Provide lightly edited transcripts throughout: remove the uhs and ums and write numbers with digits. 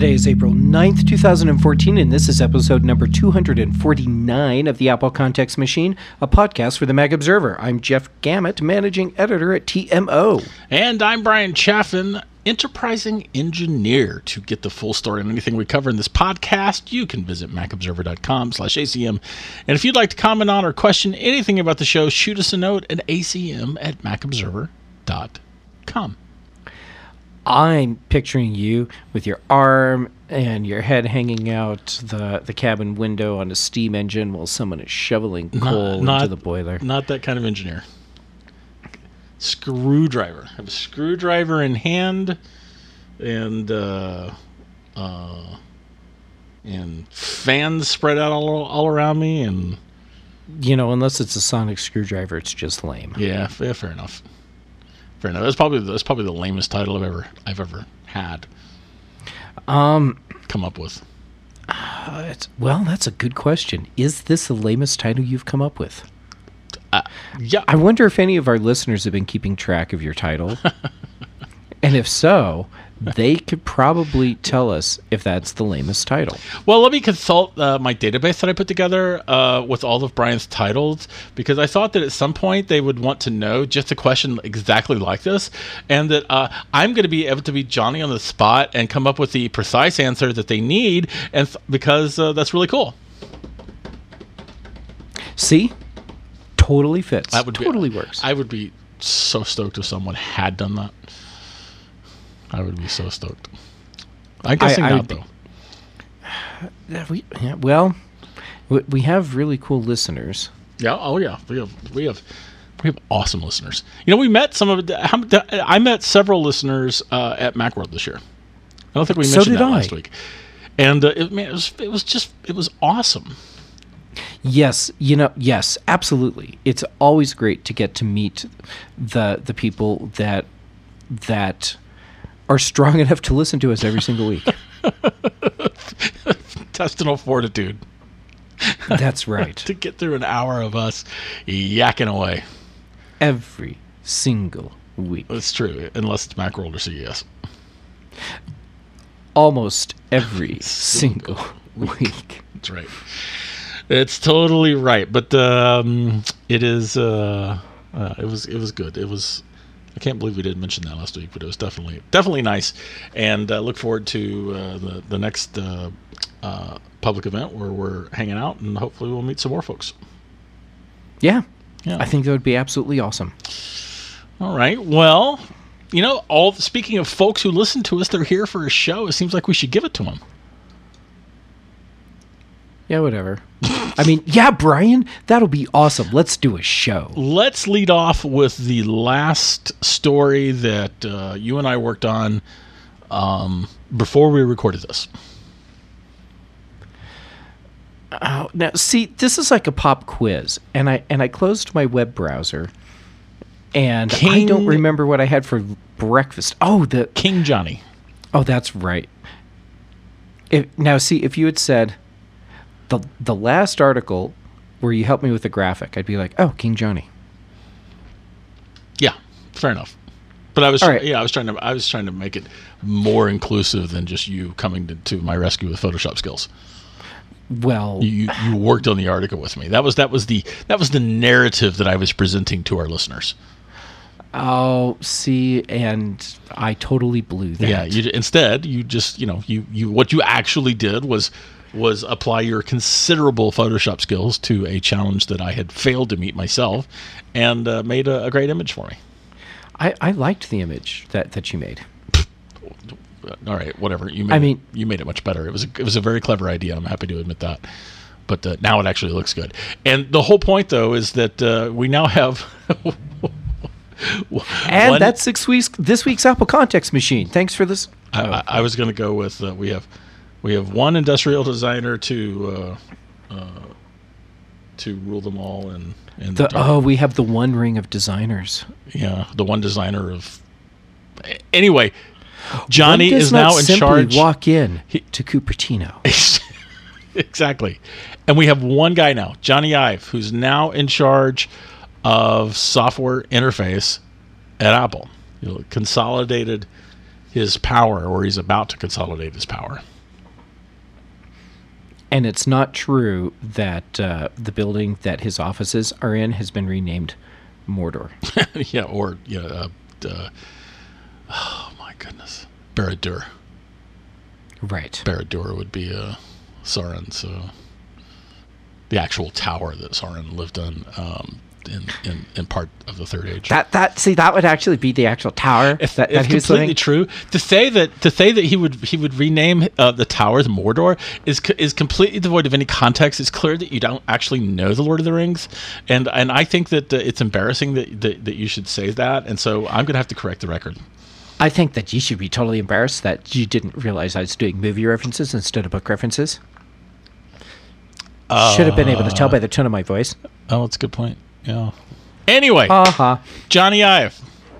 Today is April 9th, 2014, and this is episode number 249 of the Apple Context Machine, a podcast for the Mac Observer. I'm Jeff Gamet, managing editor at TMO. And I'm Brian Chaffin, enterprising engineer. To get the full story on anything we cover in this podcast, you can visit macobserver.com/ACM. And if you'd like to comment on or question anything about the show, shoot us a note at acm@macobserver.com. I'm picturing you with your arm and your head hanging out the cabin window on a steam engine while someone is shoveling coal into the boiler. Not that kind of engineer. Screwdriver. I have a screwdriver in hand and fans spread out all around me, and unless it's a sonic screwdriver, it's just lame. Yeah, fair enough. Fair enough. That's probably the lamest title I've ever had. Come up with. That's a good question. Is this the lamest title you've come up with? Yeah. I wonder if any of our listeners have been keeping track of your title. And if so, they could probably tell us if that's the lamest title. Well, let me consult my database that I put together with all of Brian's titles, because I thought that at some point they would want to know just a question exactly like this, and that I'm going to be able to be Johnny on the spot and come up with the precise answer that they need, and because that's really cool. See? Totally fits. That would totally works. I would be so stoked if someone had done that. I would be so stoked. I'm guessing not, though. We have really cool listeners. Yeah. Oh, yeah. We have awesome listeners. We met I met several listeners at Macworld this year. I don't think we mentioned that last week. And it was awesome. Yes, yes, absolutely. It's always great to get to meet the people that are strong enough to listen to us every single week. Intestinal fortitude. That's right. To get through an hour of us yakking away. Every single week. That's true, unless it's Macworld or CES. Almost every single week. That's right. It's totally right, but it is. It was good. It was. I can't believe we didn't mention that last week, but it was definitely nice, and look forward to the next public event where we're hanging out, and hopefully we'll meet some more folks. Yeah. I think that would be absolutely awesome. All right. Well, speaking of folks who listen to us, they're here for a show. It seems like we should give it to them. Yeah, whatever. Brian, that'll be awesome. Let's do a show. Let's lead off with the last story that you and I worked on before we recorded this. Now, see, this is like a pop quiz, and I closed my web browser, and I don't remember what I had for breakfast. Oh, the King Johnny. Oh, that's right. If you had said the last article where you helped me with the graphic, I'd be like, oh, King Johnny. Yeah, fair enough. But I was right. I was trying to make it more inclusive than just you coming to my rescue with Photoshop skills. Well, you worked on the article with me. That was the narrative that I was presenting to our listeners. Oh, see, and I totally blew that. Yeah, instead you just what you actually did was apply your considerable Photoshop skills to a challenge that I had failed to meet myself, and made a great image for me. I liked the image that you made. All right, whatever. You made it much better. It was a very clever idea. I'm happy to admit that. But now it actually looks good. And the whole point, though, is that we now have. And that's this week's Apple Context Machine. Thanks for this. I was going to go with we have one industrial designer to rule them all, and we have the one ring of designers. Yeah, the one designer of. Anyway, Johnny is now in charge. Walk in to Cupertino. Exactly, and we have one guy now, Johnny Ive, who's now in charge of software interface at Apple. Consolidated his power, or he's about to consolidate his power. And it's not true that the building that his offices are in has been renamed Mordor. Oh my goodness, Barad-dûr. Right. Barad-dûr would be Sauron's, the actual tower that Sauron lived in part of the Third Age. That would actually be the actual tower. If completely true. To say that he would rename the towers Mordor is completely devoid of any context. It's clear that you don't actually know the Lord of the Rings, and I think that it's embarrassing that you should say that. And so I'm going to have to correct the record. I think that you should be totally embarrassed that you didn't realize I was doing movie references instead of book references. Should have been able to tell by the tone of my voice. Oh, that's a good point. Yeah. Anyway, Johnny Ive.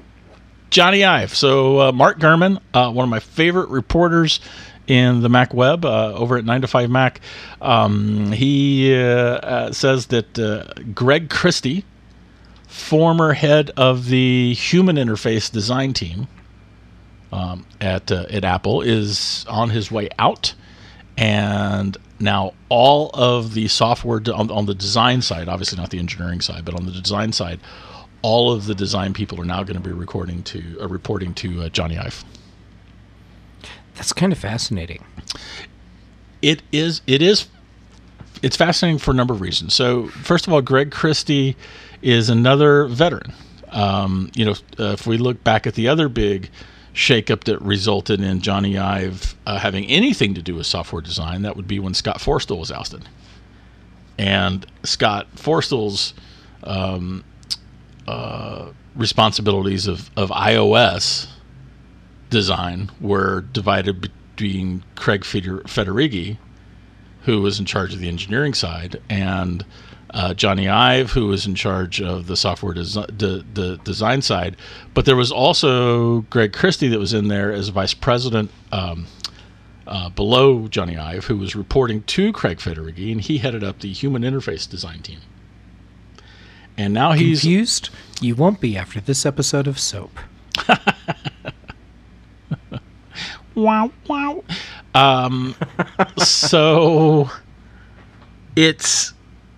So Mark Gurman, one of my favorite reporters in the Mac Web over at 9to5Mac, he says that Greg Christie, former head of the human interface design team at Apple, is on his way out, and now all of the software on the design side, obviously not the engineering side, but on the design side, all of the design people are now going to be reporting to Johnny Ive. That's kind of fascinating. It is. It's fascinating for a number of reasons. So, first of all, Greg Christie is another veteran. If we look back at the other big shakeup that resulted in Johnny Ive having anything to do with software design, that would be when Scott Forstall was ousted. And Scott Forstall's responsibilities of iOS design were divided between Craig Federighi, who was in charge of the engineering side, and Johnny Ive, who was in charge of the software the design side. But there was also Greg Christie that was in there as vice president below Johnny Ive, who was reporting to Craig Federighi, and he headed up the human interface design team. And now he's confused. You won't be after this episode of Soap. Wow, wow. So it's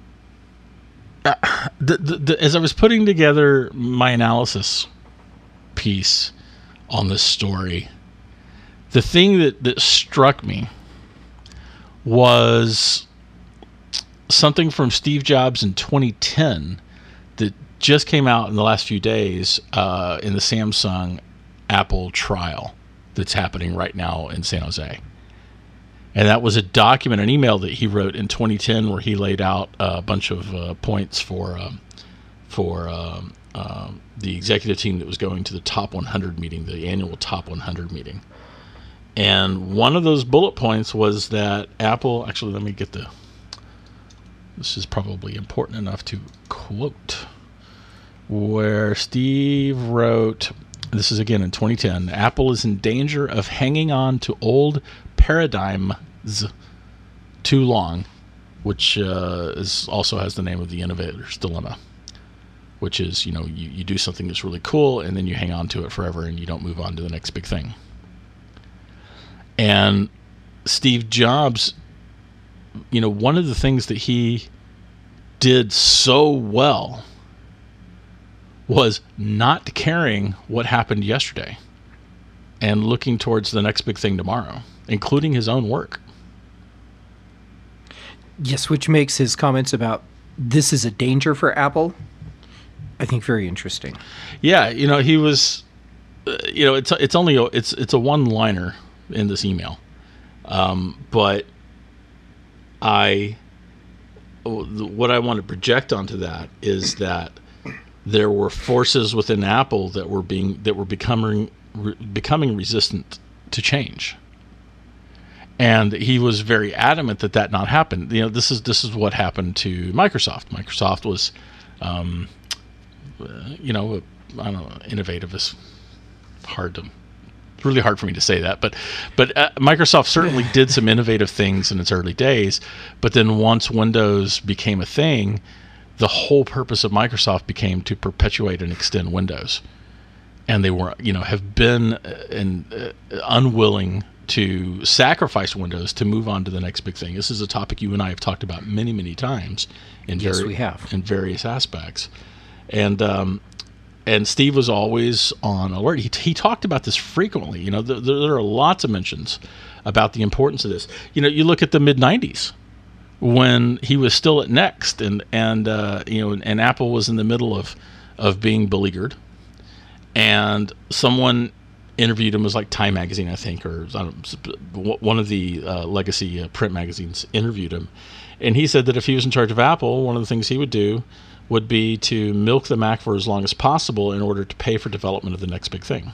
as I was putting together my analysis piece on this story, the thing that struck me was something from Steve Jobs in 2010 that just came out in the last few days in the Samsung Apple trial that's happening right now in San Jose. And that was a document, an email that he wrote in 2010 where he laid out a bunch of points for the executive team that was going to the Top 100 meeting, the annual Top 100 meeting. And one of those bullet points was that Apple, actually, let me get this is probably important enough to quote, where Steve wrote, this is again in 2010, Apple is in danger of hanging on to old paradigms too long, which also has the name of the innovator's dilemma, which is, you do something that's really cool and then you hang on to it forever and you don't move on to the next big thing. And Steve Jobs, one of the things that he did so well was not caring what happened yesterday and looking towards the next big thing tomorrow, including his own work. Yes, which makes his comments about this is a danger for Apple, I think, very interesting. Yeah, he was, it's a one-liner in this email, but what I want to project onto that is that there were forces within Apple that were becoming resistant to change, and he was very adamant that not happen. This is what happened to Microsoft. Microsoft was, I don't know, innovative is hard to. It's really hard for me to say that, but Microsoft certainly did some innovative things in its early days. But then once Windows became a thing, the whole purpose of Microsoft became to perpetuate and extend Windows, and they were, have been unwilling to sacrifice Windows to move on to the next big thing. This is a topic you and I have talked about many, many times in we have in various aspects. And Steve was always on alert. He talked about this frequently. You know, there are lots of mentions about the importance of this. You know, you look at the mid-90s when he was still at Next, and Apple was in the middle of being beleaguered, and someone interviewed him. It was like Time Magazine, I think, or one of the legacy print magazines interviewed him, and he said that if he was in charge of Apple, one of the things he would do would be to milk the Mac for as long as possible in order to pay for development of the next big thing.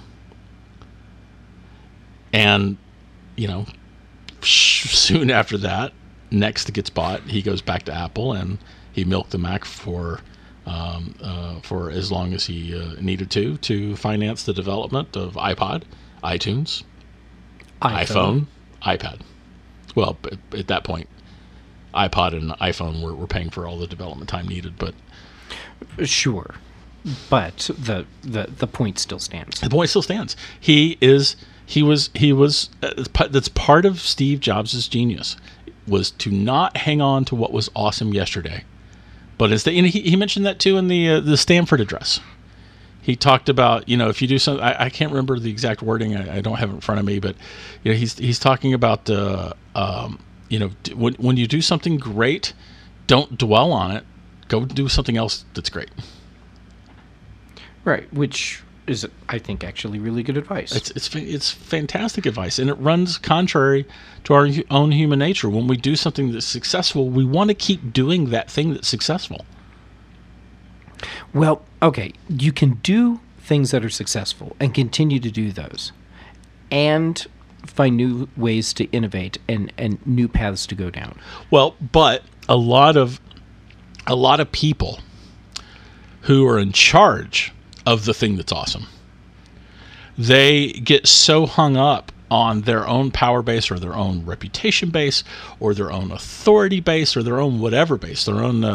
And, you know, soon after that, Next gets bought. He goes back to Apple, and he milked the Mac for as long as he needed to finance the development of iPod, iTunes, iPhone, iPad. Well, at that point, iPod and iPhone were paying for all the development time needed, but sure. But the point still stands. The point still stands. He was that's part of Steve Jobs' genius, was to not hang on to what was awesome yesterday, but instead, and he mentioned that too in the Stanford address. He talked about, you know, if you do something, I can't remember the exact wording. I don't have it in front of me, but you know, he's talking about you know, when you do something great, don't dwell on it. Go do something else that's great. Right, which is, I think, actually really good advice. It's fantastic advice, and it runs contrary to our own human nature. When we do something that's successful, we want to keep doing that thing that's successful. Well, okay, you can do things that are successful and continue to do those, and find new ways to innovate and new paths to go down. Well, but a lot of people who are in charge of the thing that's awesome, they get so hung up on their own power base or their own reputation base or their own authority base or their own whatever base, their own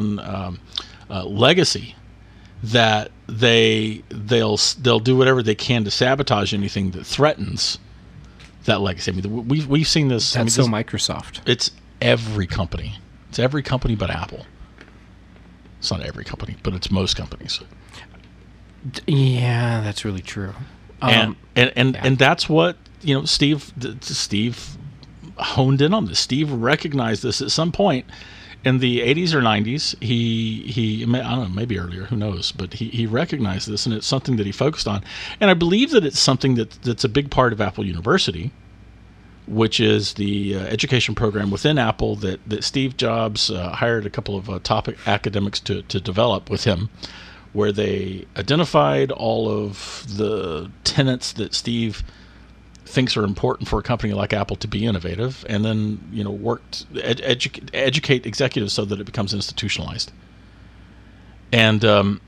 legacy, that they'll do whatever they can to sabotage anything that threatens that legacy. I mean, we've seen this. That's so Microsoft. It's every company. It's every company but Apple. It's not every company, but it's most companies. Yeah, that's really true. And that's what, you know, Steve honed in on this. Steve recognized this at some point in the 80s or 90s. He I don't know, maybe earlier, who knows, but he recognized this, and it's something that he focused on. And I believe that it's something that's a big part of Apple University, which is the education program within Apple that Steve Jobs hired a couple of top academics to develop with him, where they identified all of the tenets that Steve thinks are important for a company like Apple to be innovative, and then, you know, worked educate executives so that it becomes institutionalized. And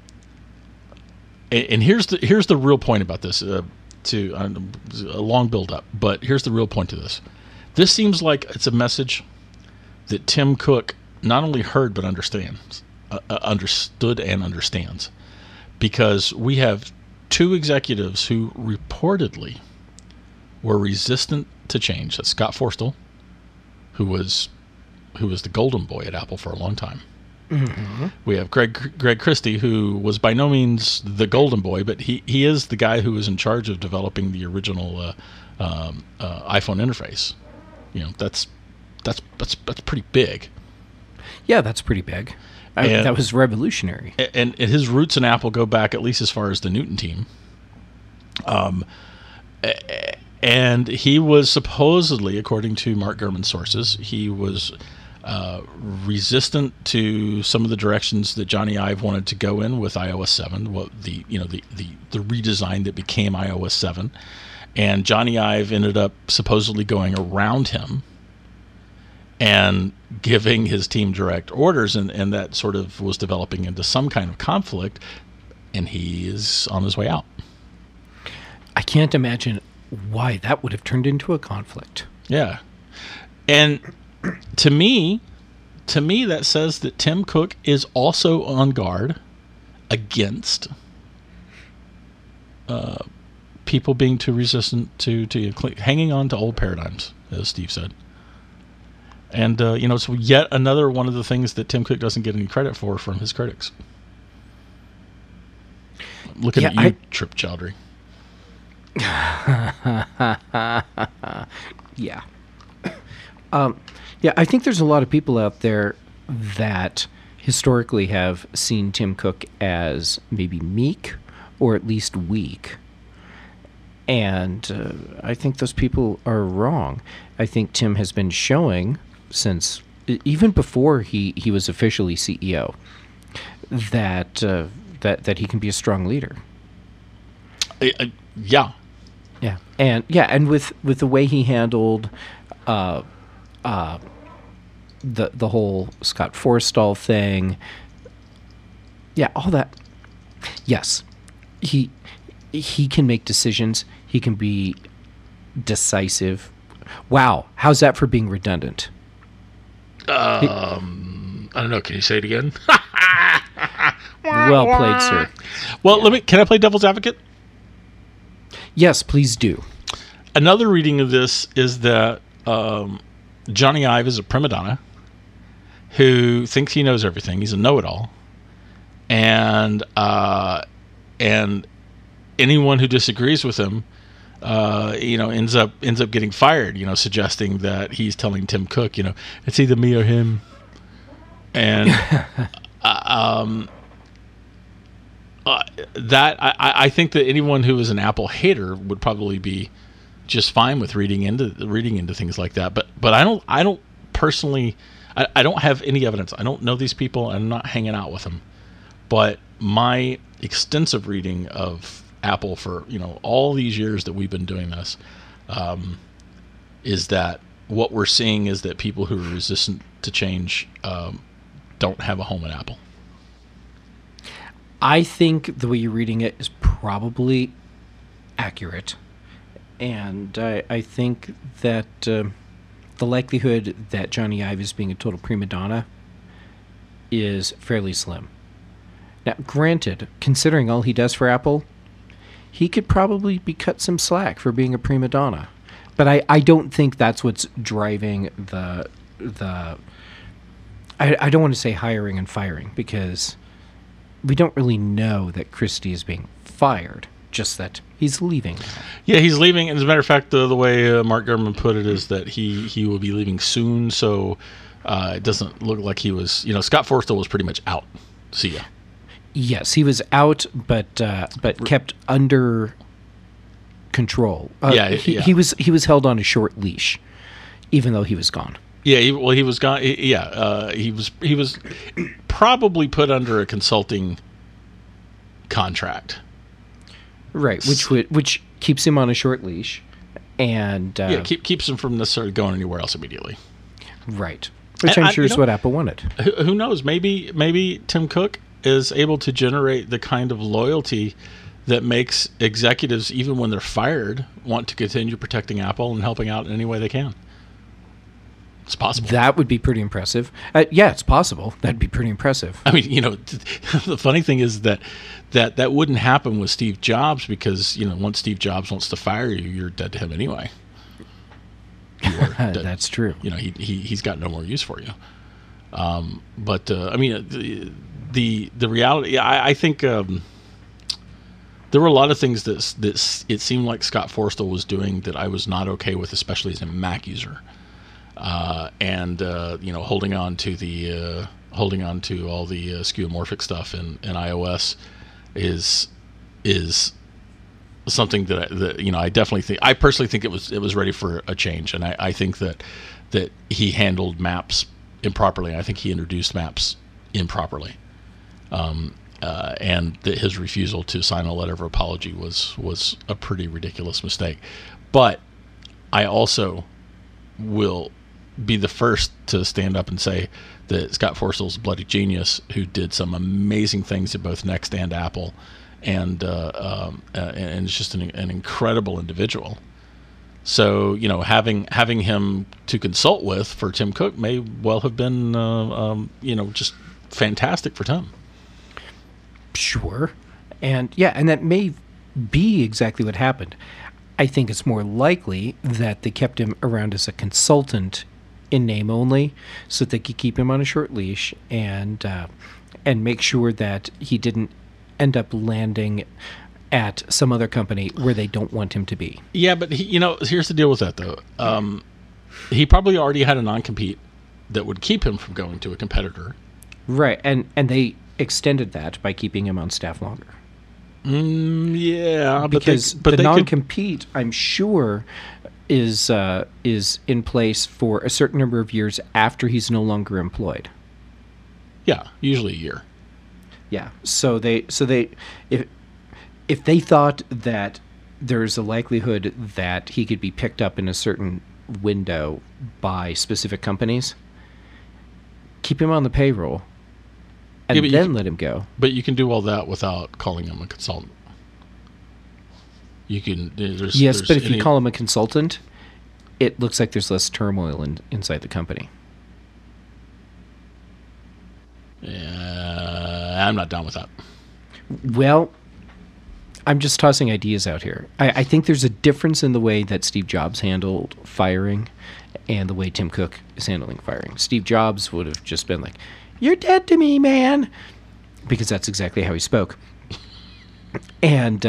here's the real point about this. To a long build up, but here's the real point to this. This seems like it's a message that Tim Cook not only heard but understood and understands, because we have two executives who reportedly were resistant to change. That's Scott Forstall, who was the golden boy at Apple for a long time. Mm-hmm. We have Greg Christie, who was by no means the golden boy, but he is the guy who was in charge of developing the original iPhone interface. You know, that's pretty big. Yeah, that's pretty big. That was revolutionary. And his roots in Apple go back at least as far as the Newton team. And he was supposedly, according to Mark Gurman's sources, he was resistant to some of the directions that Johnny Ive wanted to go in with iOS 7, the redesign that became iOS 7, and Johnny Ive ended up supposedly going around him and giving his team direct orders, and that sort of was developing into some kind of conflict, and he is on his way out. I can't imagine why that would have turned into a conflict. Yeah, and to me, that says that Tim Cook is also on guard against people being too resistant to hanging on to old paradigms, as Steve said. And, it's yet another one of the things that Tim Cook doesn't get any credit for from his critics. Looking at you, Trip Chowdhury. Yeah. I think there's a lot of people out there that historically have seen Tim Cook as maybe meek or at least weak. And I think those people are wrong. I think Tim has been showing since even before he was officially CEO that that he can be a strong leader. Yeah. And with the way he handled the whole Scott Forstall thing, all that. Yes, he can make decisions. He can be decisive. Wow, how's that for being redundant? I don't know. Can you say it again? Well played, sir. Well, can I play devil's advocate? Yes, please do. Another reading of this is that Johnny Ive is a prima donna who thinks he knows everything. He's a know-it-all, and anyone who disagrees with him, ends up getting fired. Suggesting that he's telling Tim Cook, it's either me or him, and that I think that anyone who is an Apple hater would probably be just fine with reading into things like that. But I don't personally. I don't have any evidence. I don't know these people. I'm not hanging out with them. But my extensive reading of Apple for all these years that we've been doing this is that what we're seeing is that people who are resistant to change don't have a home at Apple. I think the way you're reading it is probably accurate. And I think that the likelihood that Johnny Ive is being a total prima donna is fairly slim. Now, granted, considering all he does for Apple, he could probably be cut some slack for being a prima donna. But I don't think that's what's driving the I don't want to say hiring and firing, because we don't really know that Christie is being fired, just that he's leaving. Yeah, he's leaving. And as a matter of fact, the way Mark Gurman put it is that he will be leaving soon. So it doesn't look like he was, Scott Forstall was pretty much out. See ya. Yes, he was out, but kept under control. He was held on a short leash, even though he was gone. Yeah, he was gone. He was probably put under a consulting contract. Right, which keeps him on a short leash, and keeps him from necessarily going anywhere else immediately. Right, which I'm sure is what Apple wanted. Who knows? Maybe Tim Cook is able to generate the kind of loyalty that makes executives, even when they're fired, want to continue protecting Apple and helping out in any way they can. It's possible. That would be pretty impressive. It's possible. That'd be pretty impressive. I mean, the funny thing is that wouldn't happen with Steve Jobs, because, once Steve Jobs wants to fire you, you're dead to him anyway. That's true. He's got no more use for you. But I mean, the reality, I think there were a lot of things that it seemed like Scott Forstall was doing that I was not okay with, especially as a Mac user. And holding on to all the skeuomorphic stuff in iOS is something that I definitely think, I personally think it was ready for a change, and I think that he handled maps improperly. I think he introduced maps improperly, and that his refusal to sign a letter of apology was a pretty ridiculous mistake. But I also will be the first to stand up and say that Scott Forstall's a bloody genius who did some amazing things at both Next and Apple, and is just an incredible individual. So having him to consult with for Tim Cook may well have been just fantastic for Tim. Sure, and that may be exactly what happened. I think it's more likely that they kept him around as a consultant in name only, so that they could keep him on a short leash and make sure that he didn't end up landing at some other company where they don't want him to be. Yeah, but here's the deal with that though. He probably already had a non-compete that would keep him from going to a competitor. Right, and they extended that by keeping him on staff longer. Yeah, because the non-compete, I'm sure, is in place for a certain number of years after he's no longer employed. Yeah, usually a year. Yeah, so they if they thought that there's a likelihood that he could be picked up in a certain window by specific companies, keep him on the payroll and then let him go. But you can do all that without calling him a consultant. You can. Yes, but if you call him a consultant, it looks like there's less turmoil inside the company. Yeah, I'm not down with that. Well, I'm just tossing ideas out here. I think there's a difference in the way that Steve Jobs handled firing and the way Tim Cook is handling firing. Steve Jobs would have just been like, "You're dead to me, man," because that's exactly how he spoke. And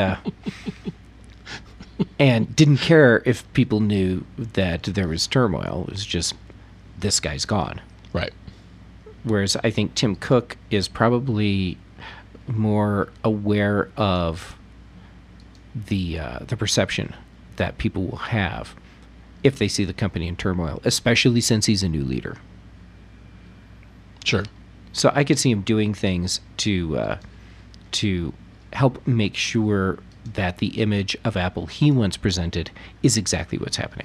and didn't care if people knew that there was turmoil. It was just, this guy's gone. Right. Whereas I think Tim Cook is probably more aware of the perception that people will have if they see the company in turmoil, especially since he's a new leader. Sure. So I could see him doing things to help make sure that the image of Apple he once presented is exactly what's happening.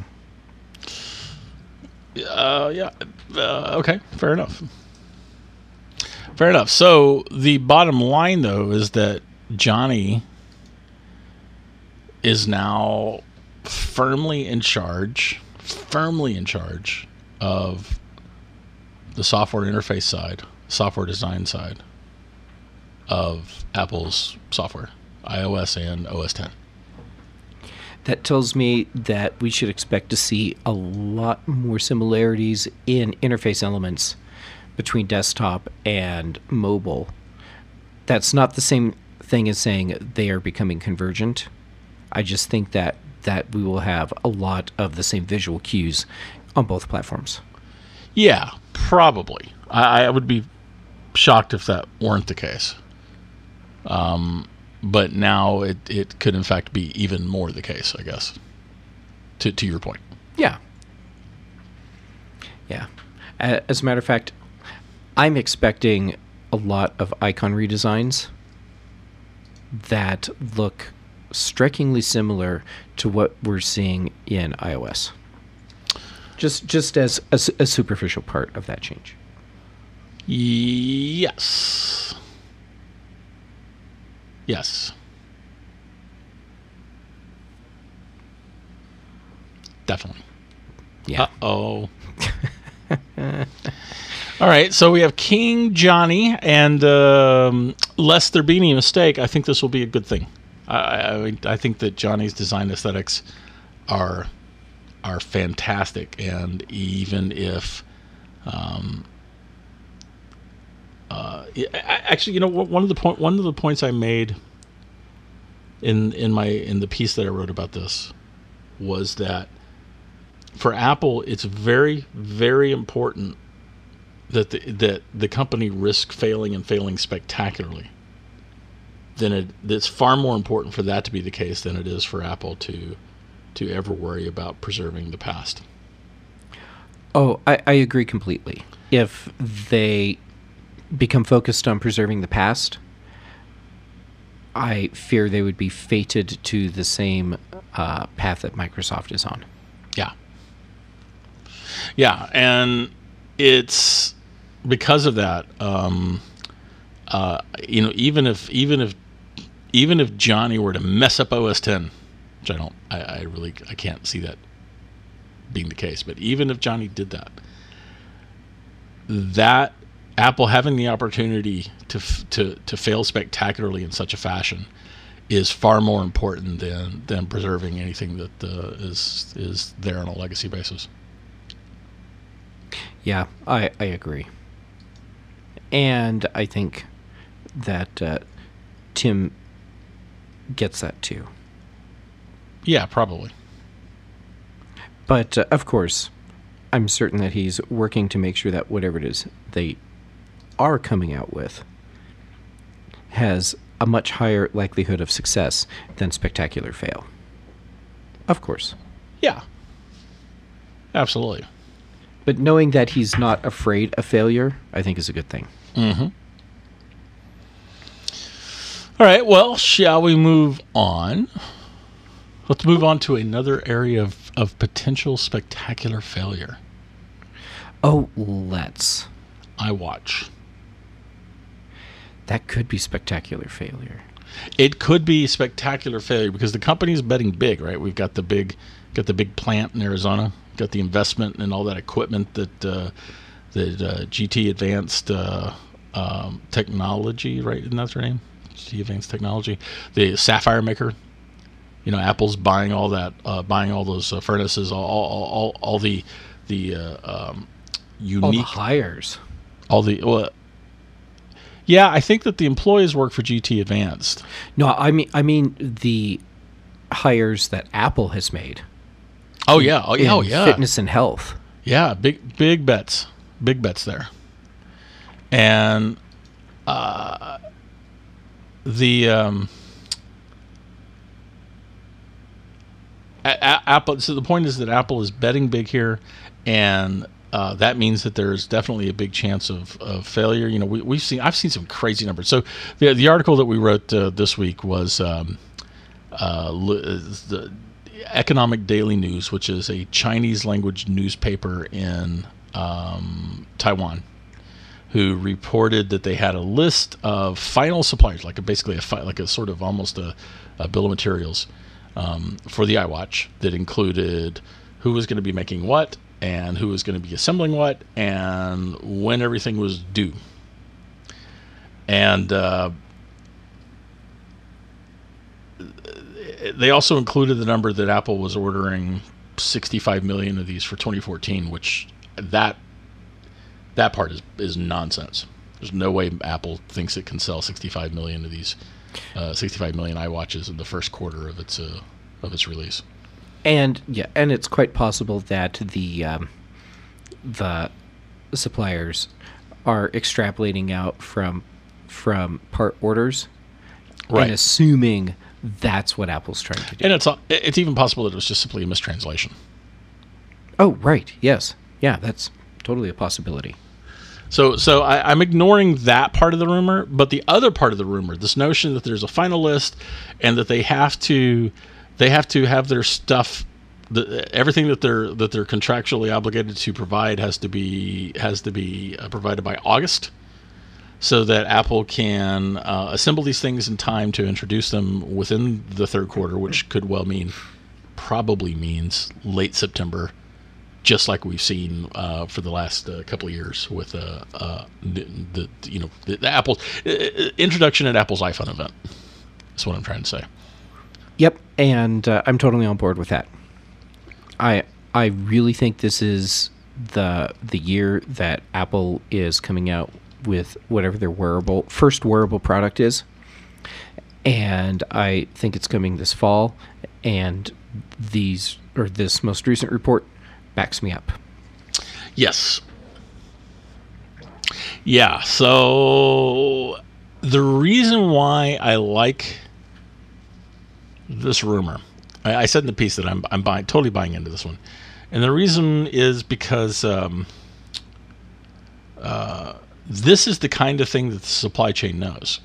Yeah. Okay. Fair enough. Fair enough. So the bottom line, though, is that Johnny is now firmly in charge of the software interface side, software design side of Apple's software, iOS and OS X. That tells me that we should expect to see a lot more similarities in interface elements between desktop and mobile. That's not the same thing as saying they are becoming convergent. I just think that we will have a lot of the same visual cues on both platforms. Yeah, probably. I would be shocked if that weren't the case. But now it could in fact be even more the case, I guess, to your point. Yeah. Yeah. As a matter of fact, I'm expecting a lot of icon redesigns that look strikingly similar to what we're seeing in iOS. Just as a superficial part of that change. Yes. Yes. Definitely. Yeah. Uh-oh. All right, so we have King Johnny, and lest there be any mistake, I think this will be a good thing. I think that Johnny's design aesthetics are fantastic, and even if actually, one of the points I made in the piece that I wrote about this was that for Apple, it's very, very important that the company risk failing and failing spectacularly. It's far more important for that to be the case than it is for Apple to ever worry about preserving the past. Oh, I agree completely. If they become focused on preserving the past, I fear they would be fated to the same path that Microsoft is on. Yeah. Yeah, and it's because of that. Even if Johnny were to mess up OS X, which I can't see that being the case, but even if Johnny did that Apple having the opportunity to fail spectacularly in such a fashion is far more important than preserving anything that is there on a legacy basis. Yeah, I agree. And I think that Tim gets that too. Yeah, probably. But of course, I'm certain that he's working to make sure that whatever it is they are coming out with has a much higher likelihood of success than spectacular fail. Of course. Yeah. Absolutely. But knowing that he's not afraid of failure, I think is a good thing. Mm-hmm. All right, well, shall we move on? Let's move on to another area of potential spectacular failure. Oh, let's. iWatch. That could be spectacular failure. It could be spectacular failure because the company's betting big, right? We've got the big plant in Arizona, got the investment and all that equipment that GT Advanced Technology, right? Isn't that their name? GT Advanced Technology, the sapphire maker. You know, Apple's buying all that, buying all those furnaces, all the unique, all the hires, all the. Yeah, I think that the employees work for GT Advanced. No, I mean the hires that Apple has made. Oh yeah, yeah. Fitness and health. Yeah, big bets there, and Apple. So the point is that Apple is betting big here, and that means that there's definitely a big chance of failure. You know, I've seen some crazy numbers. So the article that we wrote this week was the Economic Daily News, which is a Chinese language newspaper in Taiwan, who reported that they had a list of final suppliers, like a sort of almost a bill of materials for the iWatch that included who was going to be making what, and who was going to be assembling what, and when everything was due. And they also included the number that Apple was ordering 65 million of these for 2014, which that part is nonsense. There's no way Apple thinks it can sell 65 million of these 65 million iWatches in the first quarter of its release. And it's quite possible that the suppliers are extrapolating out from part orders, right, and assuming that's what Apple's trying to do. And it's even possible that it was just simply a mistranslation. Oh, right. Yes. Yeah, that's totally a possibility. So I'm ignoring that part of the rumor, but the other part of the rumor, this notion that there's a final list and that they have to have their stuff, everything that they're contractually obligated to provide has to be provided by August, so that Apple can assemble these things in time to introduce them within the third quarter, which could well probably means late September, just like we've seen for the last couple of years with the Apple introduction at Apple's iPhone event. That's what I'm trying to say. Yep, and I'm totally on board with that. I really think this is the year that Apple is coming out with whatever their first wearable product is, and I think it's coming this fall. And this most recent report backs me up. Yes. Yeah. So the reason why I like this rumor, I said in the piece that I'm totally buying into this one, and the reason is because this is the kind of thing that the supply chain knows.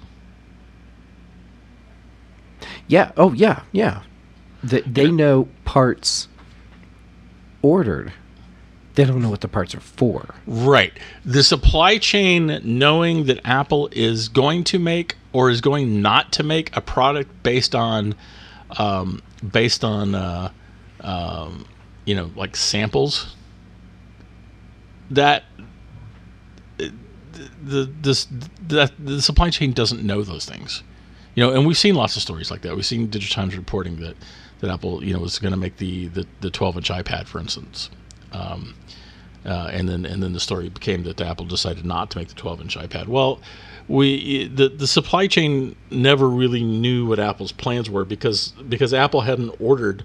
Yeah. Oh, yeah. Yeah. They know parts ordered. They don't know what the parts are for. Right. The supply chain knowing that Apple is going to make or is going not to make a product based on like samples, that the supply chain doesn't know those things. And we've seen lots of stories like that. We've seen Digitimes reporting that Apple, was going to make the 12-inch iPad, for instance. And then the story became that Apple decided not to make the 12-inch iPad. Well, the supply chain never really knew what Apple's plans were because Apple hadn't ordered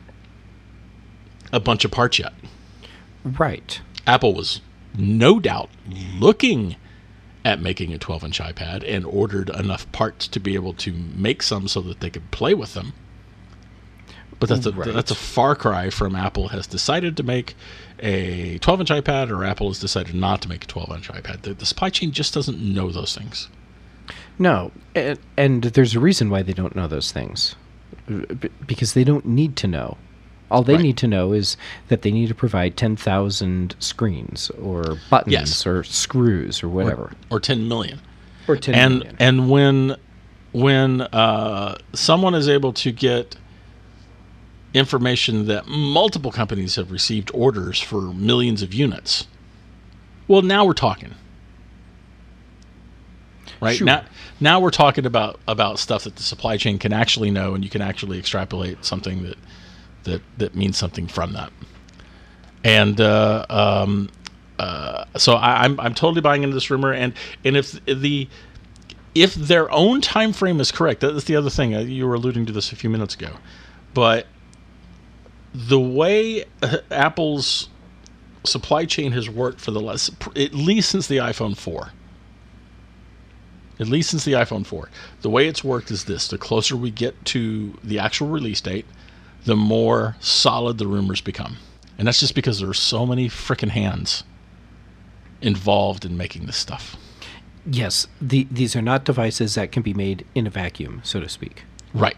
a bunch of parts yet. Right. Apple was no doubt looking at making a 12-inch iPad and ordered enough parts to be able to make some so that they could play with them. But that's a far cry from Apple has decided to make a 12-inch iPad or Apple has decided not to make a 12-inch iPad. The supply chain just doesn't know those things. No, and there's a reason why they don't know those things. Because they don't need to know. All they need to know is that they need to provide 10,000 screens or buttons or screws or whatever. Or 10 million. Or 10 million. And when someone is able to get information that multiple companies have received orders for millions of units, well, now we're talking. Right? Sure. Now we're talking about stuff that the supply chain can actually know, and you can actually extrapolate something that means something from that. And so I'm totally buying into this rumor. And if their own time frame is correct, that's the other thing. You were alluding to this a few minutes ago, but the way Apple's supply chain has worked for at least since the iPhone 4. At least since the iPhone 4. The way it's worked is this. The closer we get to the actual release date, the more solid the rumors become. And that's just because there are so many frickin' hands involved in making this stuff. Yes, these are not devices that can be made in a vacuum, so to speak. Right.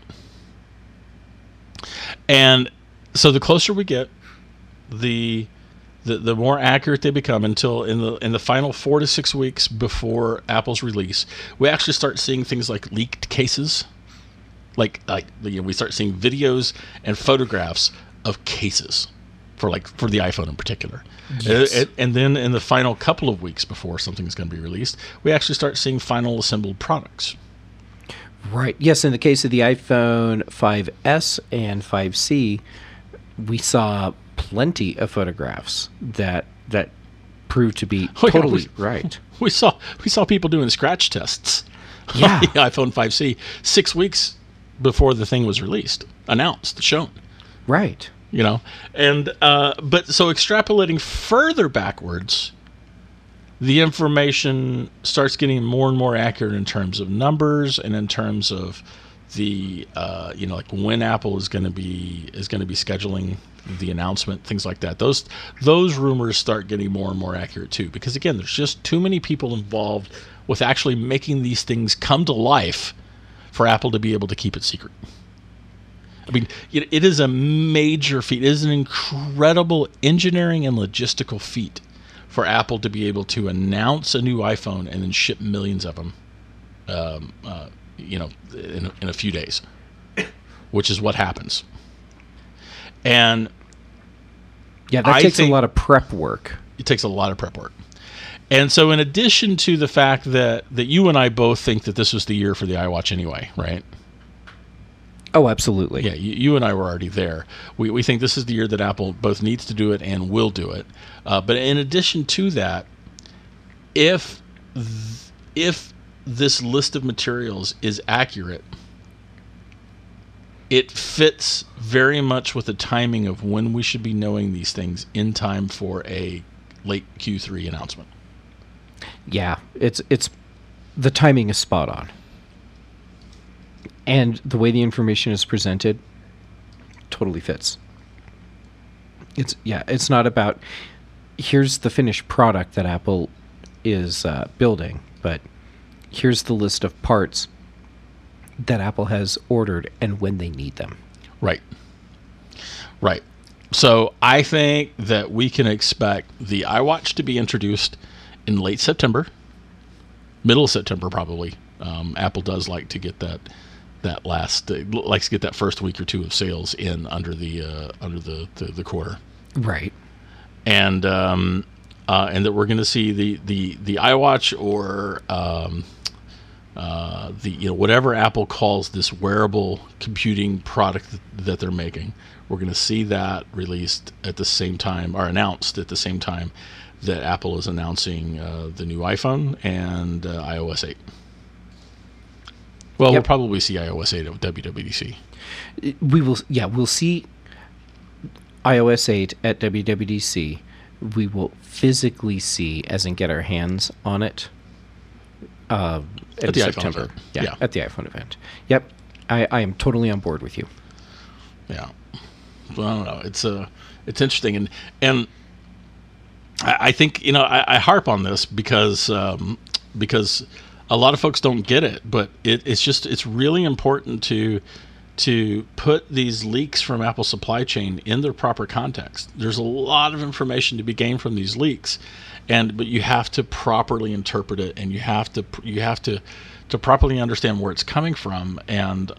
And so the closer we get, the more accurate they become until in the final 4 to 6 weeks before Apple's release, we actually start seeing things like leaked cases. Like we start seeing videos and photographs of cases for the iPhone in particular. Yes. And then in the final couple of weeks before something's going to be released, we actually start seeing final assembled products. Right. Yes, in the case of the iPhone 5S and 5C, we saw plenty of photographs that proved to be totally right. We saw people doing scratch tests on the iPhone 5C 6 weeks before the thing was announced, shown. Right. And but so extrapolating further backwards, the information starts getting more and more accurate in terms of numbers and in terms of the like when Apple is going to be scheduling the announcement, things like that. Those rumors start getting more and more accurate too, because again, there's just too many people involved with actually making these things come to life for Apple to be able to keep it secret. I mean, it is a major feat. It is an incredible engineering and logistical feat for Apple to be able to announce a new iPhone and then ship millions of them, in a few days, which is what happens. And yeah, that takes a lot of prep work. It takes a lot of prep work. And so in addition to the fact that you and I both think that this was the year for the iWatch anyway, right? Oh, absolutely. Yeah, you and I were already there. We think this is the year that Apple both needs to do it and will do it. But in addition to that, if this list of materials is accurate, it fits very much with the timing of when we should be knowing these things in time for a late Q3 announcement. Yeah, it's the timing is spot on. And the way the information is presented totally fits. It's not about here's the finished product that Apple is building, but here's the list of parts that Apple has ordered and when they need them. Right. So I think that we can expect the iWatch to be introduced in late September, middle of September probably. Apple does like to get that likes to get that first week or two of sales in under the quarter. Right. And that we're going to see the iWatch or whatever Apple calls this wearable computing product that they're making. We're going to see that released at the same time, or announced at the same time that Apple is announcing the new iPhone and iOS 8. Well, Yep. we'll probably see iOS 8 at WWDC. We'll see iOS 8 at WWDC. We will physically see, as in get our hands on it, in At the iPhone September. event. Yeah, Yeah. at the iPhone event. Yep, I am totally on board with you. Yeah. Well, I don't know. It's interesting, and I think I harp on this because a lot of folks don't get it, but it's really important to put these leaks from Apple's supply chain in their proper context. There's a lot of information to be gained from these leaks, but you have to properly interpret it, and you have to properly understand where it's coming from, and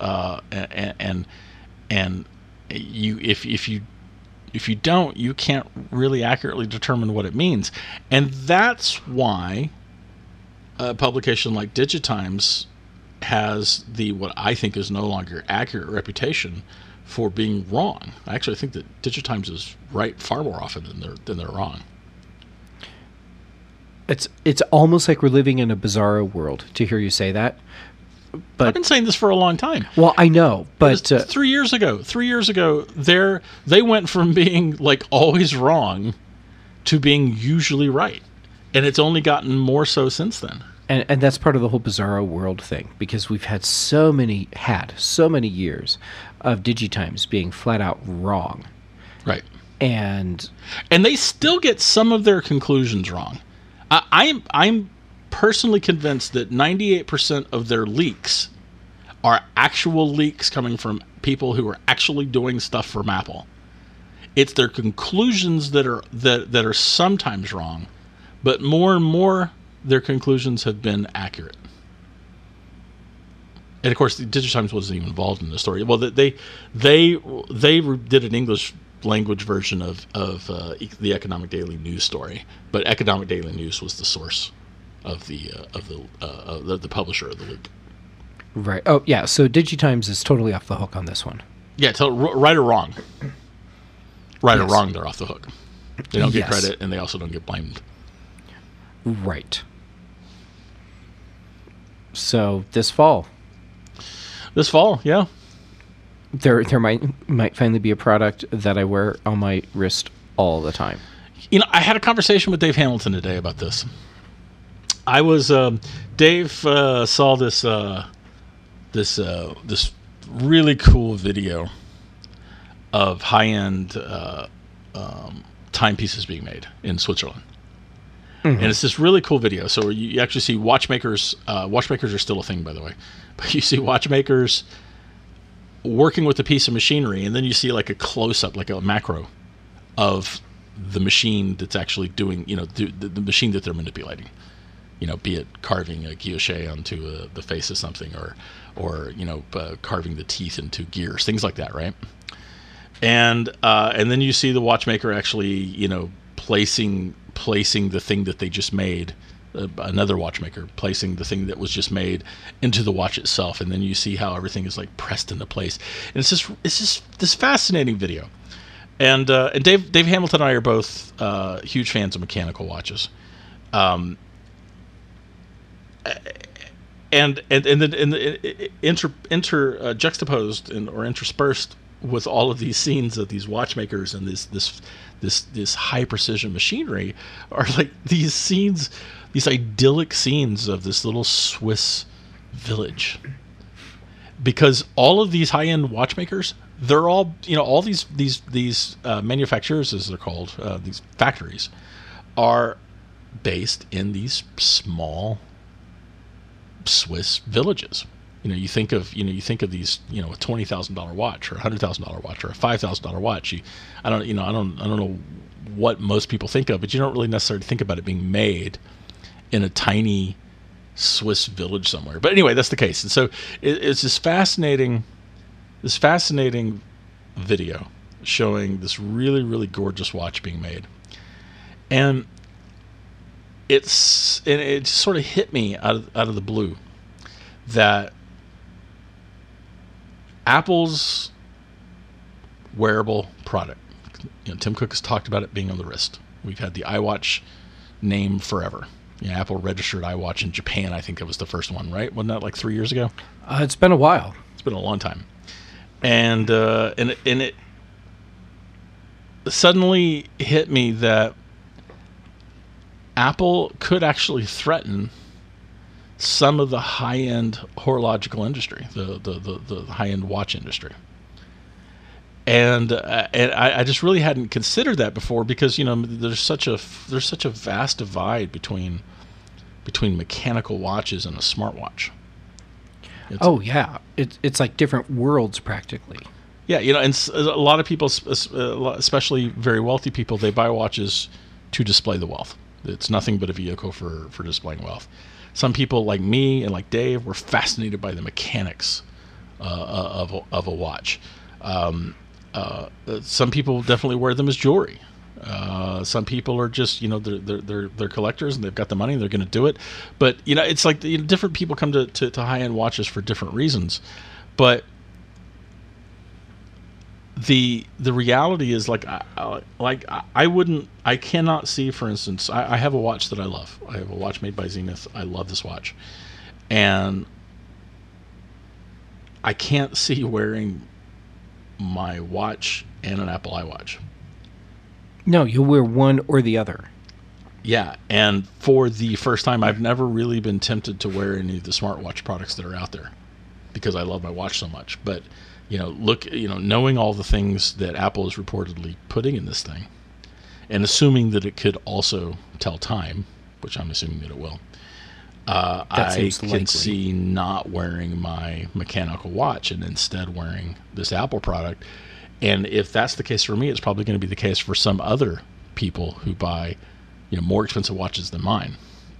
if you don't, you can't really accurately determine what it means. And that's why a publication like Digitimes has what I think is no longer accurate reputation for being wrong. I actually think that Digitimes is right far more often than they're wrong. It's almost like we're living in a bizarro world to hear you say that. But I've been saying this for a long time. well, I know, but 3 years ago, they went from being like always wrong to being usually right, and it's only gotten more so since then. and that's part of the whole bizarro world thing, because we've had so many years of Digitimes being flat out wrong, Right. and And they still get some of their conclusions wrong. I'm personally convinced that 98% of their leaks are actual leaks coming from people who are actually doing stuff from Apple. It's their conclusions that are sometimes wrong, but more and more their conclusions have been accurate. And of course, Digitimes wasn't even involved in the story. Well, they did an English language version of the Economic Daily News story, but Economic Daily News was the source of the publisher of the leak. right. Oh yeah, so Digitimes is totally off the hook on this one. Yeah, right or wrong. Right or Yes. wrong, they're off the hook. They don't get Yes. credit, and they also don't get blamed. Right. So this fall, This fall, yeah. there might finally be a product that I wear on my wrist all the time. I had a conversation with Dave Hamilton today about this. Dave saw this really cool video of high-end timepieces being made in Switzerland. And it's this really cool video. So you actually see watchmakers. Watchmakers are still a thing, by the way. But you see watchmakers working with a piece of machinery, and then you see like a close-up, like a macro of the machine that's actually doing, the machine that they're manipulating. Be it carving a guilloche onto the face of something, or carving the teeth into gears, things like that, right? And then you see the watchmaker actually, placing the thing that they just made, another watchmaker placing the thing that was just made into the watch itself, and then you see how everything is like pressed into place. And it's just this fascinating video. And Dave Hamilton and I are both huge fans of mechanical watches. And then juxtaposed or interspersed with all of these scenes of these watchmakers and this high precision machinery are like these scenes, these idyllic scenes of this little Swiss village. Because all of these high end watchmakers, they're all all these manufacturers, as they're called, these factories, are based in these small Swiss villages. You think of these, a $20,000 watch or a $100,000 watch or a $5,000 watch. I don't know what most people think of, but you don't really necessarily think about it being made in a tiny Swiss village somewhere. But anyway, that's the case. And so it's this fascinating video showing this really, really gorgeous watch being made. And it sort of hit me out of the blue that Apple's wearable product, Tim Cook has talked about it being on the wrist. We've had the iWatch name forever. Apple registered iWatch in Japan. I think that was the first one, right? Wasn't that like 3 years ago? It's been a while. It's been a long time, and it suddenly hit me that Apple could actually threaten some of the high-end horological industry, the high-end watch industry. And I just really hadn't considered that before, because there's such a vast divide between mechanical watches and a smartwatch. It's like different worlds practically. Yeah, and a lot of people, especially very wealthy people, they buy watches to display the wealth. It's nothing but a vehicle for displaying wealth. Some people like me and like Dave were fascinated by the mechanics of a watch. Some people definitely wear them as jewelry. Some people are just, they're collectors and they've got the money and they're going to do it. But it's like different people come to high-end watches for different reasons. But the reality is, I cannot see, for instance, I have a watch that I love. I have a watch made by Zenith. I love this watch, and I can't see wearing my watch and an Apple iWatch. No, you'll wear one or the other. Yeah, and for the first time, I've never really been tempted to wear any of the smartwatch products that are out there, because I love my watch so much. But knowing all the things that Apple is reportedly putting in this thing, and assuming that it could also tell time, which I'm assuming that it will, I can see not wearing my mechanical watch and instead wearing this Apple product. And if that's the case for me, it's probably going to be the case for some other people who buy, more expensive watches than mine.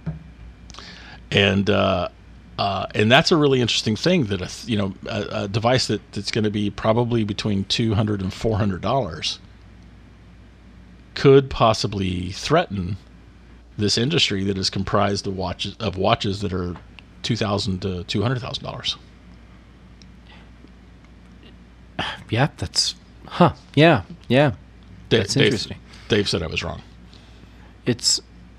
And that's a really interesting thing, that a device that's going to be probably between $200 and $400 could possibly threaten this industry that is comprised of watches that are $2,000 to $200,000. Yeah, that's that's interesting. Dave said I was wrong. It's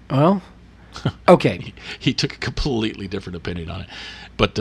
okay. He took a completely different opinion on it, but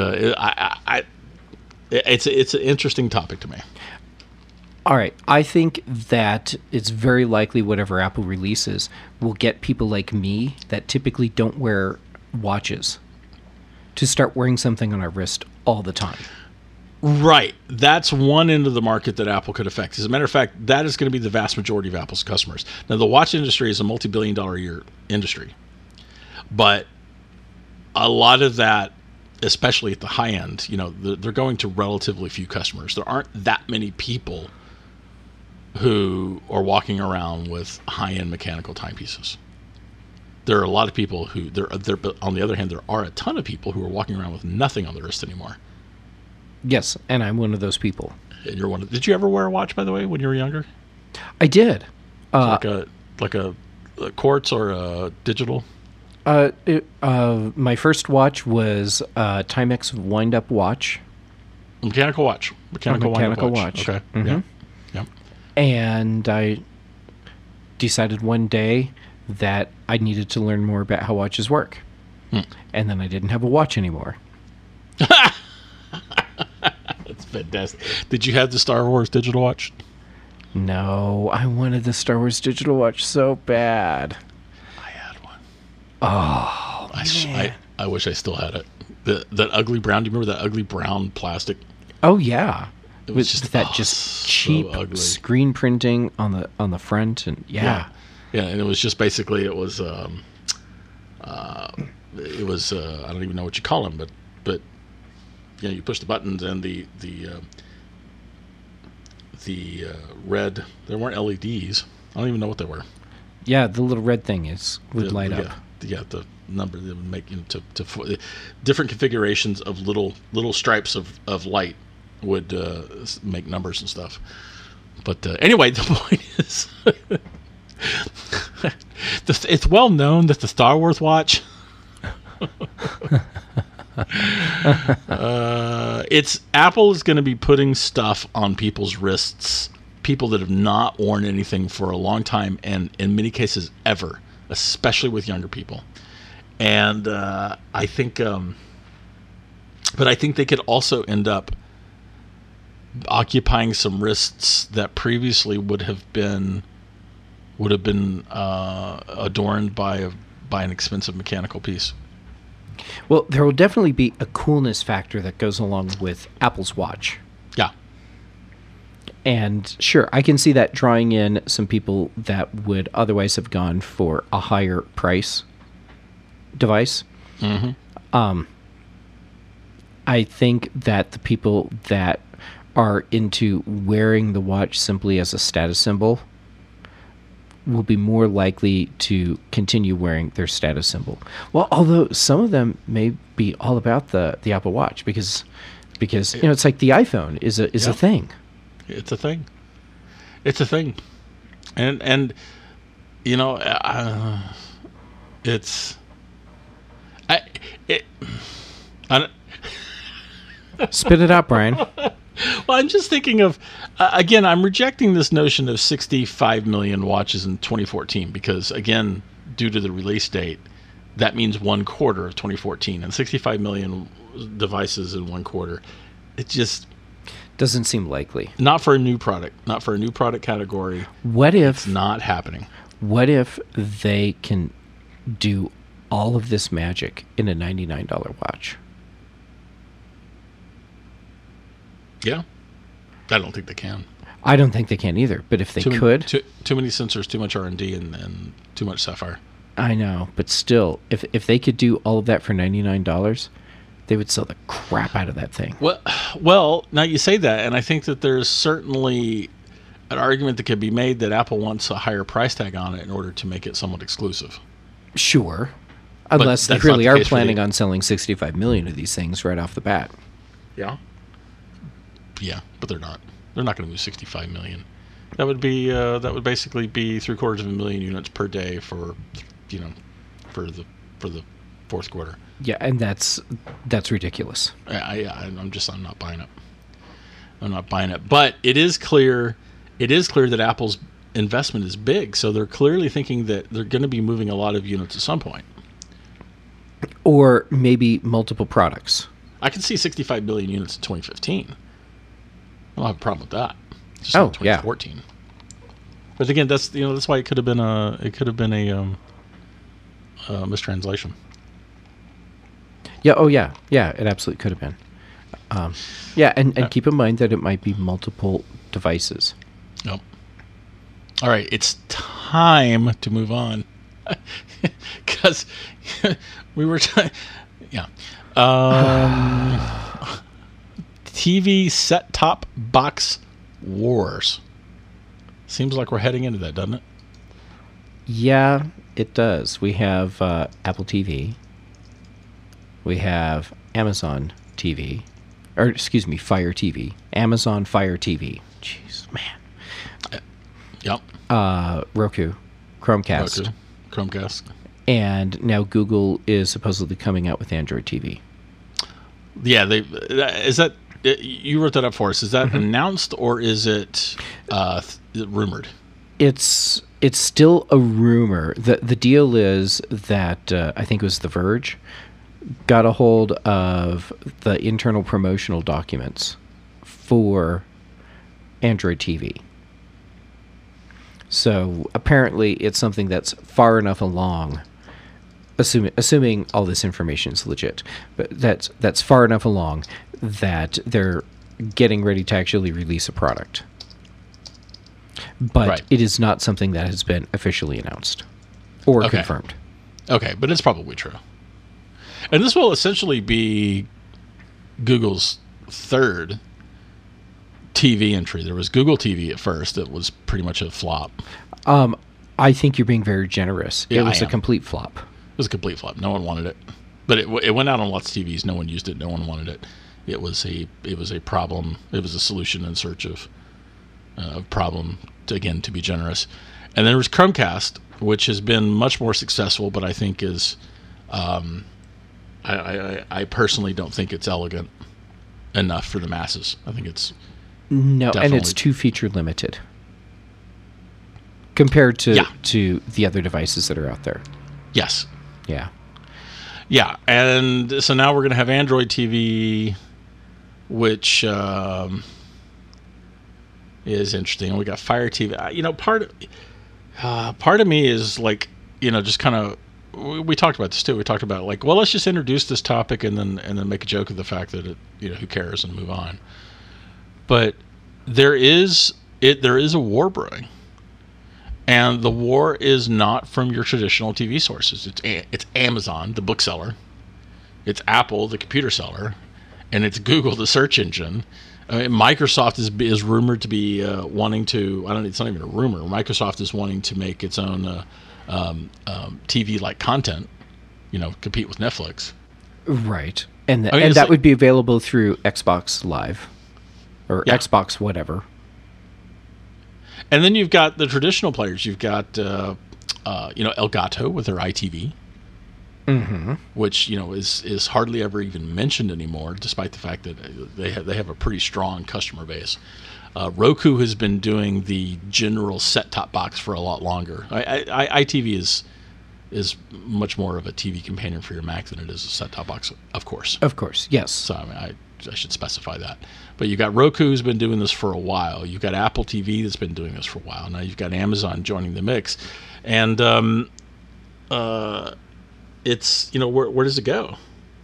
it's an interesting topic to me. All right, I think that it's very likely whatever Apple releases will get people like me that typically don't wear watches to start wearing something on our wrist all the time. Right. That's one end of the market that Apple could affect. As a matter of fact, that is going to be the vast majority of Apple's customers. Now, the watch industry is a multi-billion-dollar a year industry, but a lot of that, especially at the high end, they're going to relatively few customers. There aren't that many people who are walking around with high-end mechanical timepieces. There are a lot of people who, but on the other hand, there are a ton of people who are walking around with nothing on the wrist anymore. Yes, and I'm one of those people. And you're one of. Did you ever wear a watch, by the way, when you were younger? I did. Like a quartz or a digital? My first watch was a Timex wind-up watch. Mechanical watch. Mechanical watch. Okay. Mm-hmm. Yeah. Yep. And I decided one day that I needed to learn more about how watches work. And then I didn't have a watch anymore. That's fantastic. Did you have the Star Wars digital watch? No, I wanted the Star Wars digital watch so bad. I had one. Oh, man. I wish I still had it. That ugly brown. Do you remember that ugly brown plastic? Oh yeah. It was just cheap screen printing on the front, and yeah, and it was just basically it was I don't even know what you call them, but you push the buttons and the red. There weren't LEDs. I don't even know what they were. Yeah, the little red thing would light up. Yeah, the number they would make to different configurations of little stripes of light would make numbers and stuff. But anyway, the point is, it's well known that the Star Wars watch It's Apple is going to be putting stuff on people's wrists, people that have not worn anything for a long time, and in many cases ever, especially with younger people. And I think, but I think they could also end up occupying some wrists that previously would have been adorned by an expensive mechanical piece. Well, there will definitely be a coolness factor that goes along with Apple's Watch. Yeah. And sure, I can see that drawing in some people that would otherwise have gone for a higher price device. Mm-hmm. I think that the people that are into wearing the watch simply as a status symbol will be more likely to continue wearing their status symbol. Well, although some of them may be all about the Apple Watch because it's like the iPhone is a thing. It's a thing. It's a thing. And it's I don't, Spit it out, Brian. well, I'm just thinking of, again, I'm rejecting this notion of 65 million watches in 2014 because, again, due to the release date, that means 1/4 of 2014. And 65 million devices in 1/4, it just doesn't seem likely. Not for a new product. Not for a new product category. What if it's not happening? What if they can do all of this magic in a $99 watch? Yeah. I don't think they can. I don't think they can either. But if they could... Too many sensors, too much R&D, and too much Sapphire. I know. But still, if they could do all of that for $99, they would sell the crap out of that thing. Well, now you say that, and I think that there's certainly an argument that could be made that Apple wants a higher price tag on it in order to make it somewhat exclusive. Sure. Unless they really are planning on selling 65 million of these things right off the bat. Yeah. Yeah, but they're not. They're not going to move 65 million. That would basically be 750,000 units per day for the fourth quarter. Yeah, and that's ridiculous. I'm not buying it. I'm not buying it. But it is clear that Apple's investment is big, so they're clearly thinking that they're going to be moving a lot of units at some point. Or maybe multiple products. I can see 65 million units in 2015. I don't have a problem with that. Just 2014. Yeah. But again, that's why it could have been a mistranslation. Yeah. Oh, yeah. Yeah. It absolutely could have been. And keep in mind that it might be multiple devices. Nope. All right, it's time to move on because we were. Yeah. TV set-top box wars. Seems like we're heading into that, doesn't it? Yeah, it does. We have Apple TV. We have Amazon TV. Or, excuse me, Fire TV. Amazon Fire TV. Jeez, man. Yep. Roku. Chromecast. Chromecast. And now Google is supposedly coming out with Android TV. Yeah, you wrote that up for us. Is that announced or is it rumored? It's still a rumor. The deal is that I think it was The Verge got a hold of the internal promotional documents for Android TV. So apparently it's something that's far enough along, assuming all this information is legit, but that's far enough along that they're getting ready to actually release a product. But It is not something that has been officially announced or confirmed. Okay, but it's probably true. And this will essentially be Google's third TV entry. There was Google TV at first. It was pretty much a flop. I think you're being very generous. Yeah, it was a complete flop. It was a complete flop. No one wanted it. But it went out on lots of TVs. No one used it. No one wanted it. It was a problem. It was a solution in search of a problem, to be generous. And then there was Chromecast, which has been much more successful, but I think is I personally don't think it's elegant enough for the masses. I think it's No, and definitely- it's too feature limited compared to Yeah. to the other devices that are out there. yes. Yeah. Yeah, and so now we're going to have Android TV, which is interesting. We got Fire TV. Part of me is like, just kind of. We talked about this too. We talked about like, well, let's just introduce this topic and then make a joke of the fact that who cares, and move on. But there is a war brewing. And the war is not from your traditional TV sources. It's Amazon, the bookseller. It's Apple, the computer seller. And it's Google, the search engine. Microsoft is rumored to be wanting to... It's not even a rumor. Microsoft is wanting to make its own TV-like content, compete with Netflix. Right. And I mean, it's that like- would be available through Xbox Live or Yeah. Xbox whatever. And then you've got the traditional players. You've got, Elgato with their ITV. Which is hardly ever even mentioned anymore, despite the fact that they have a pretty strong customer base. Roku has been doing the general set-top box for a lot longer. ITV is much more of a TV companion for your Mac than it is a set-top box, of course. Of course, yes. So I should specify that. But you've got Roku, who's been doing this for a while. You've got Apple TV that's been doing this for a while. Now you've got Amazon joining the mix, and it's where does it go?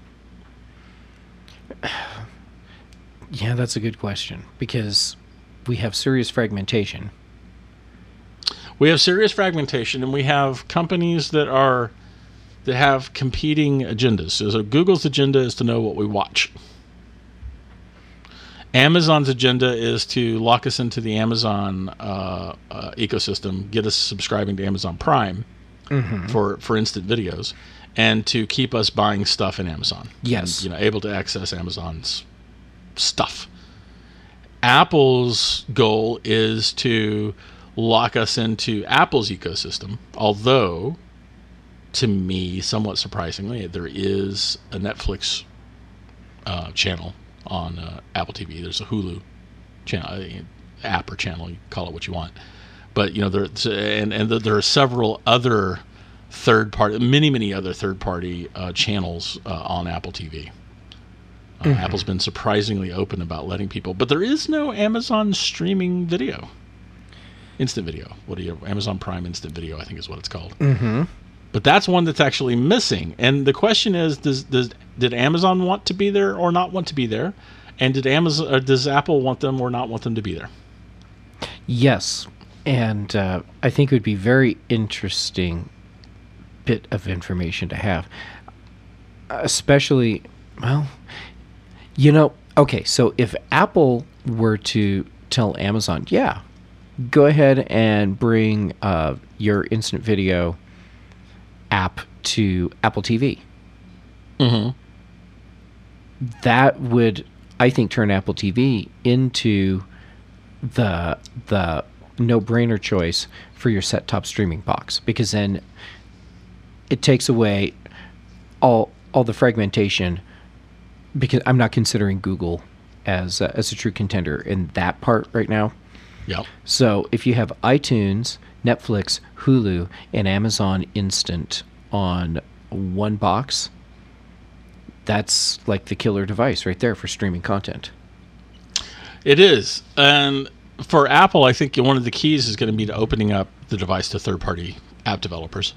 Yeah, that's a good question because we have serious fragmentation. We have serious fragmentation, and we have companies that have competing agendas. So Google's agenda is to know what we watch. Amazon's agenda is to lock us into the Amazon ecosystem, get us subscribing to Amazon Prime for instant videos, and to keep us buying stuff in Amazon. Yes. And, able to access Amazon's stuff. Apple's goal is to lock us into Apple's ecosystem, although, to me, somewhat surprisingly, there is a Netflix channel on Apple TV. There's a Hulu channel, app or channel, you call it what you want. But there are several other many other third-party channels on Apple TV. Apple's been surprisingly open about letting people, but there is no Amazon streaming video, instant video. Amazon Prime Instant Video, I think is what it's called. But that's one that's actually missing. And the question is, did Amazon want to be there or not want to be there? And does Apple want them or not want them to be there? Yes, and I think it would be very interesting bit of information to have, especially, okay, so if Apple were to tell Amazon, yeah, go ahead and bring your instant video app to Apple TV. That would, I think, turn Apple TV into the no-brainer choice for your set-top streaming box, because then it takes away all the fragmentation, because I'm not considering Google as a true contender in that part right now. Yep. So if you have iTunes, Netflix, Hulu, and Amazon Instant on one box, that's like the killer device right there for streaming content. It is. And for Apple, I think one of the keys is going to be to opening up the device to third-party app developers.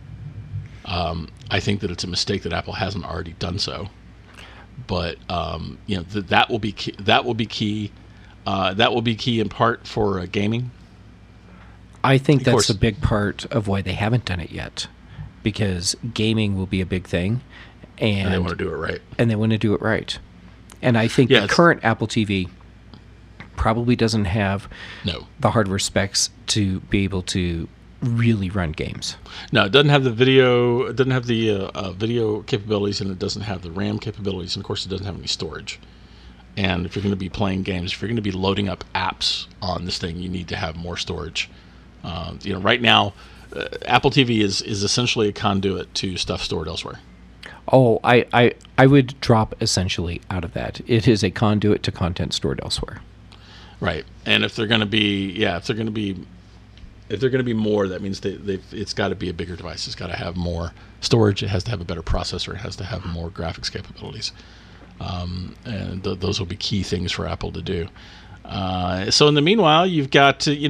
I think that it's a mistake that Apple hasn't already done so. But that will be key. That will be key. That will be key in part for gaming. I think Of that's course. a big part of why they haven't done it yet, because gaming will be a big thing, And they want to do it right. and they want to do it right. And I think Yeah, the it's- current Apple TV probably doesn't have No. the hardware specs to be able to really run games. No, it doesn't have the video. It doesn't have the video capabilities, and it doesn't have the RAM capabilities, and of course, it doesn't have any storage. And if you're going to be playing games, if you're going to be loading up apps on this thing, you need to have more storage. Right now, Apple TV is essentially a conduit to stuff stored elsewhere. Oh, I would drop essentially out of that. It is a conduit to content stored elsewhere. Right. And if they're going to be, if they're going to be more, that means it's got to be a bigger device. It's got to have more storage. It has to have a better processor. It has to have more graphics capabilities. And those will be key things for Apple to do. So in the meanwhile, you've got to,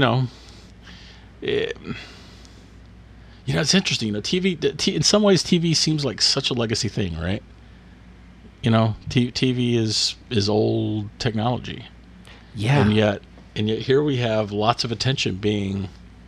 it's interesting. TV, in some ways, TV seems like such a legacy thing, right? TV is old technology. Yeah. And yet here we have lots of attention being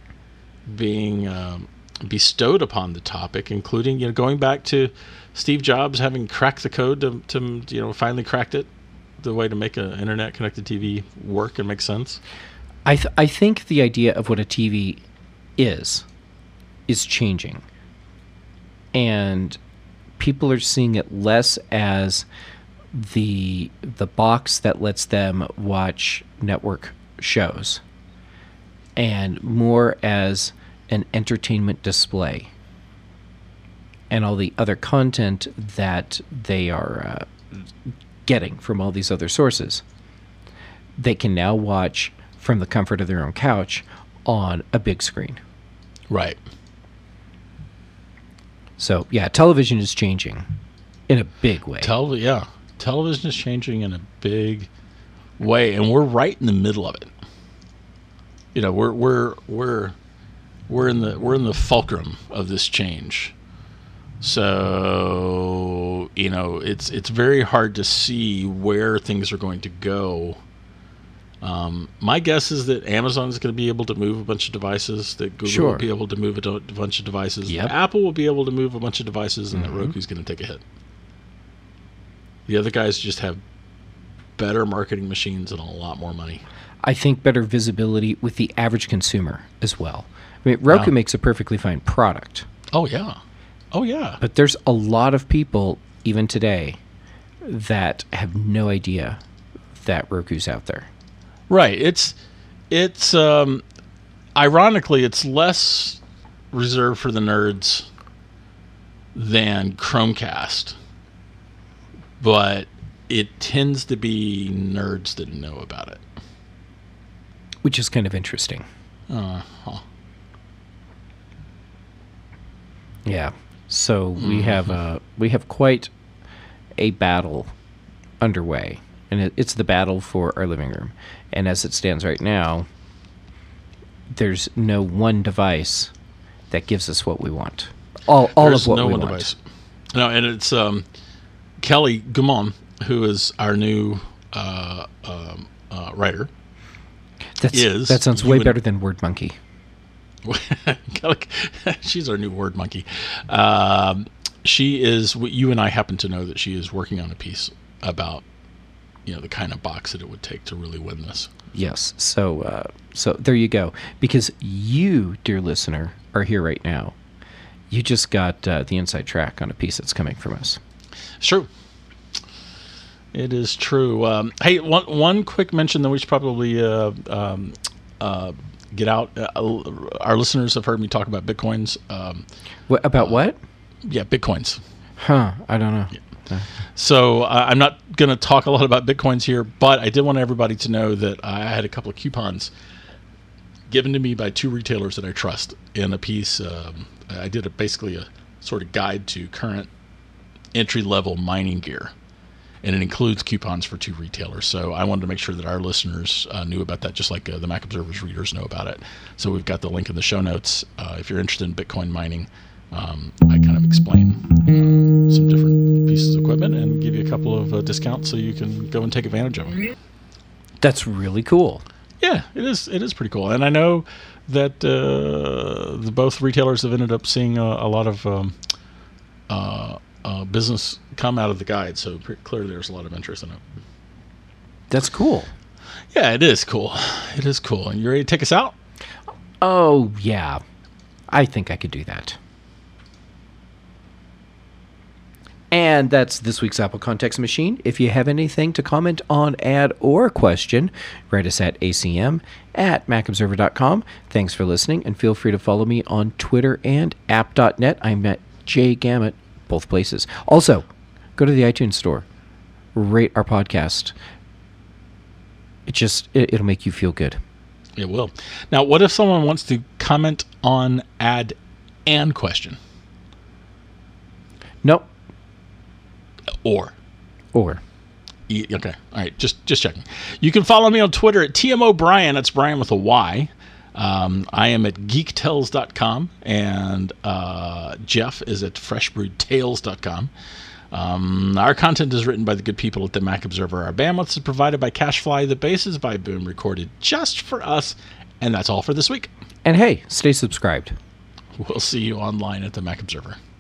bestowed upon the topic, including going back to Steve Jobs having cracked the code to finally cracked it, the way to make an internet connected TV work and make sense. I think the idea of what a TV is changing, and people are seeing it less as the box that lets them watch network shows, and more as an entertainment display, and all the other content that they are getting from all these other sources, they can now watch from the comfort of their own couch on a big screen. Right. So, yeah, television is changing in a big way. Television is changing in a big way, and we're right in the middle of it. We're in the fulcrum of this change. So, it's very hard to see where things are going to go. My guess is that Amazon is going to be able to move a bunch of devices, that Google will be able to move a bunch of devices, Yep. Apple will be able to move a bunch of devices, and that Roku's going to take a hit. The other guys just have better marketing machines and a lot more money. I think better visibility with the average consumer as well. I mean, Roku makes a perfectly fine product. Oh, yeah. But there's a lot of people, even today, that have no idea that Roku's out there. Right. It's ironically, it's less reserved for the nerds than Chromecast, but it tends to be nerds that know about it, which is kind of interesting. Yeah. So we have quite a battle underway, and it's the battle for our living room. And as it stands right now, there's no one device that gives us what we want. All of what we want. Device. No, and it's Kelly Gumon, who is our new writer. That sounds way better than Word Monkey. She's our new word monkey. She is. You and I happen to know that she is working on a piece about the kind of box that it would take to really win this. Yes. So there you go. Because you, dear listener, are here right now. You just got the inside track on a piece that's coming from us. It's true. It is true. Hey, one quick mention that we should probably get out. Our listeners have heard me talk about Bitcoins. About what? Yeah, Bitcoins. Huh, I don't know. Yeah. So I'm not going to talk a lot about Bitcoins here, but I did want everybody to know that I had a couple of coupons given to me by two retailers that I trust in a piece. I did basically a sort of guide to current entry-level mining gear. And it includes coupons for two retailers. So I wanted to make sure that our listeners knew about that, just like the Mac Observer's readers know about it. So we've got the link in the show notes. If you're interested in Bitcoin mining, I kind of explain some different pieces of equipment and give you a couple of discounts so you can go and take advantage of them. That's really cool. Yeah, it is. It is pretty cool. And I know that both retailers have ended up seeing a lot of business come out of the guide, so clearly there's a lot of interest in it. That's cool. Yeah, it is cool. It is cool. And you ready to take us out? Oh, yeah. I think I could do that. And that's this week's Apple Context Machine. If you have anything to comment on, add, or question, write us at acm@macobserver.com. Thanks for listening, and feel free to follow me on Twitter and app.net. I'm at jgamut. both places. Also, go to the iTunes store, rate our podcast. It'll make you feel good. It will. Now, what if someone wants to comment on ad and question? Nope. Or. Okay. All right. Just checking. You can follow me on Twitter at TM O'Brien. That's Brian with a Y. I am at geektells.com, and Jeff is at freshbrewedtales.com. Our content is written by the good people at the Mac Observer. Our bandwidth is provided by CacheFly. The bass is by Boom, recorded just for us. And that's all for this week. And hey, stay subscribed. We'll see you online at the Mac Observer.